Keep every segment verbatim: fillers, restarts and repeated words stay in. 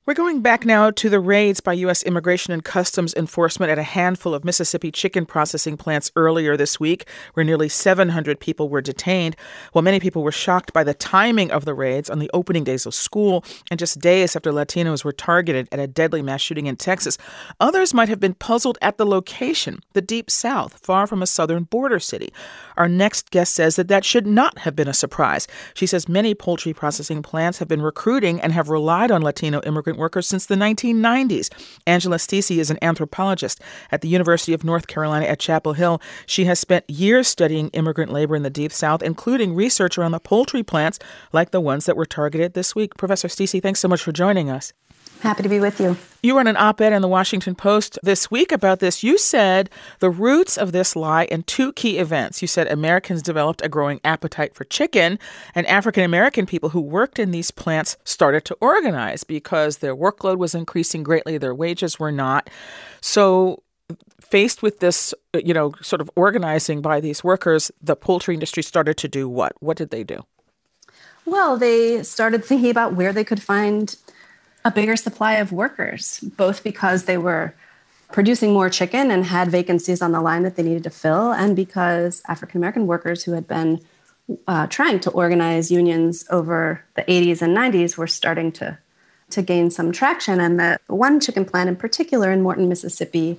We're going back now to the raids by U S Immigration and Customs Enforcement at a handful of Mississippi chicken processing plants earlier this week, where nearly seven hundred people were detained. While many people were shocked by the timing of the raids on the opening days of school and just days after Latinos were targeted at a deadly mass shooting in Texas, others might have been puzzled at the location, the Deep South, far from a southern border city. Our next guest says that that should not have been a surprise. She says many poultry processing plants have been recruiting and have relied on Latino immigrant workers since the nineteen nineties. Angela Stacey is an anthropologist at the University of North Carolina at Chapel Hill. She has spent years studying immigrant labor in the Deep South, including research around the poultry plants like the ones that were targeted this week. Professor Stacey, thanks so much for joining us. Happy to be with you. You wrote an op-ed in the Washington Post this week about this. You said the roots of this lie in two key events. You said Americans developed a growing appetite for chicken, and African-American people who worked in these plants started to organize because their workload was increasing greatly, their wages were not. So faced with this, you know, sort of organizing by these workers, the poultry industry started to do what? What did they do? Well, they started thinking about where they could find a bigger supply of workers, both because they were producing more chicken and had vacancies on the line that they needed to fill, and because African-American workers who had been uh, trying to organize unions over the eighties and nineties were starting to, to gain some traction. And the one chicken plant in particular in Morton, Mississippi,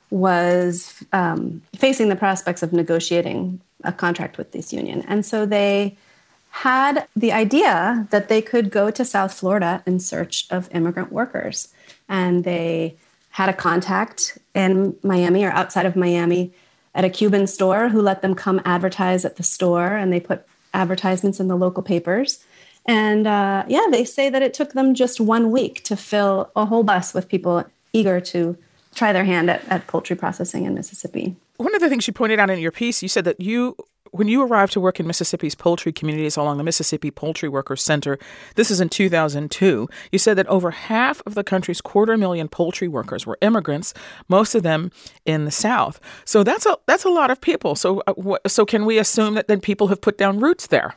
was um, facing the prospects of negotiating a contract with this union. And so they had the idea that they could go to South Florida in search of immigrant workers. And they had a contact in Miami or outside of Miami at a Cuban store who let them come advertise at the store. And they put advertisements in the local papers. And uh, yeah, they say that it took them just one week to fill a whole bus with people eager to try their hand at, at poultry processing in Mississippi. One of the things you pointed out in your piece, you said that you When you arrived to work in Mississippi's poultry communities along the Mississippi Poultry Workers Center, this is in two thousand two, you said that over half of the country's quarter million poultry workers were immigrants, most of them in the South. So that's a that's a lot of people. So uh, wh- so can we assume that then people have put down roots there?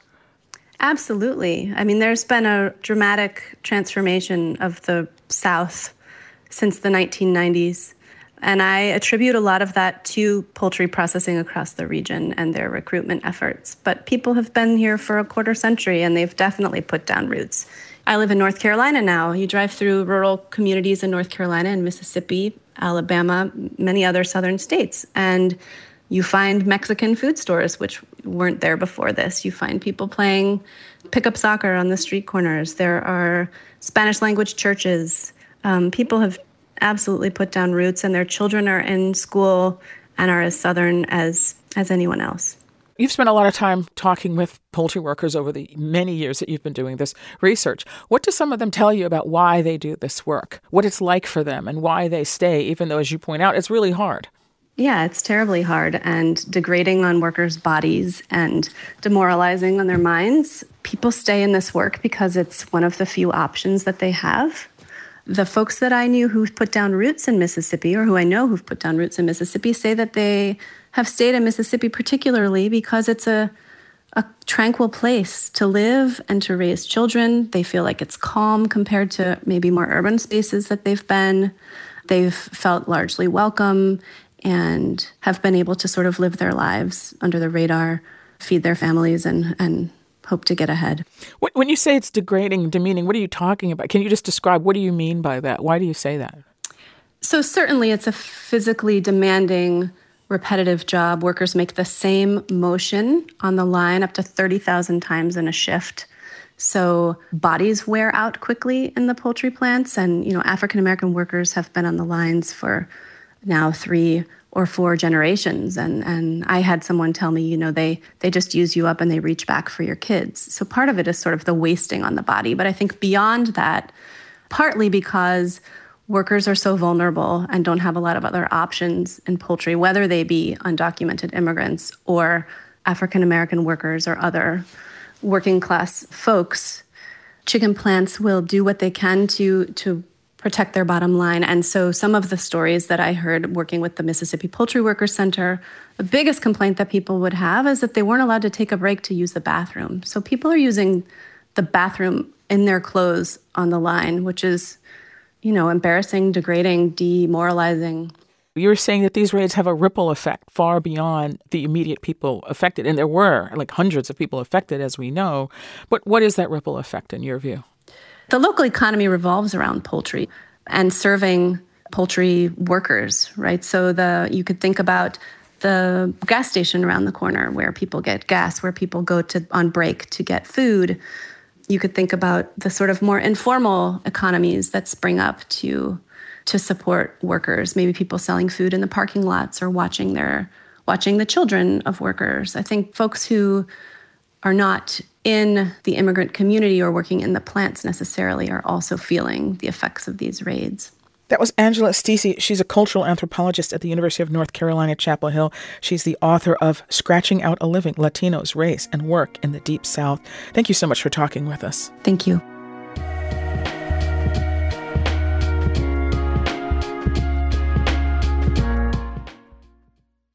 Absolutely. I mean, there's been a dramatic transformation of the South since the nineteen nineties. And I attribute a lot of that to poultry processing across the region and their recruitment efforts. But people have been here for a quarter century, and they've definitely put down roots. I live in North Carolina now. You drive through rural communities in North Carolina and Mississippi, Alabama, many other southern states, and you find Mexican food stores, which weren't there before this. You find people playing pickup soccer on the street corners. There are Spanish language churches. Um, people have absolutely put down roots, and their children are in school and are as Southern as as anyone else. You've spent a lot of time talking with poultry workers over the many years that you've been doing this research. What do some of them tell you about why they do this work, what it's like for them, and why they stay, even though, as you point out, it's really hard? Yeah, it's terribly hard and degrading on workers' bodies and demoralizing on their minds. People stay in this work because it's one of the few options that they have. The folks that I knew who've put down roots in Mississippi, or who I know who've put down roots in Mississippi, say that they have stayed in Mississippi particularly because it's a, a tranquil place to live and to raise children. They feel like it's calm compared to maybe more urban spaces that they've been. They've felt largely welcome and have been able to sort of live their lives under the radar, feed their families, and and hope to get ahead. When you say it's degrading, demeaning, what are you talking about? Can you just describe, what do you mean by that? Why do you say that? So certainly it's a physically demanding, repetitive job. Workers make the same motion on the line up to thirty thousand times in a shift. So bodies wear out quickly in the poultry plants. And, you know, African-American workers have been on the lines for now three or four generations. And, and I had someone tell me, you know, they, they just use you up and they reach back for your kids. So part of it is sort of the wasting on the body. But I think beyond that, partly because workers are so vulnerable and don't have a lot of other options in poultry, whether they be undocumented immigrants or African-American workers or other working class folks, chicken plants will do what they can to, to protect their bottom line. And so some of the stories that I heard working with the Mississippi Poultry Workers Center, the biggest complaint that people would have is that they weren't allowed to take a break to use the bathroom. So people are using the bathroom in their clothes on the line, which is you know, embarrassing, degrading, demoralizing. You're saying that these raids have a ripple effect far beyond the immediate people affected. And there were like hundreds of people affected, as we know. But what is that ripple effect in your view? The local economy revolves around poultry and serving poultry workers, right? So the you could think about the gas station around the corner where people get gas, where people go to on break to get food. You could think about the sort of more informal economies that spring up to to support workers, maybe people selling food in the parking lots or watching their watching the children of workers. I think folks who are not in the immigrant community or working in the plants necessarily are also feeling the effects of these raids. That was Angela Stisi. She's a cultural anthropologist at the University of North Carolina, Chapel Hill. She's the author of Scratching Out a Living, Latinos, Race, and Work in the Deep South. Thank you so much for talking with us. Thank you.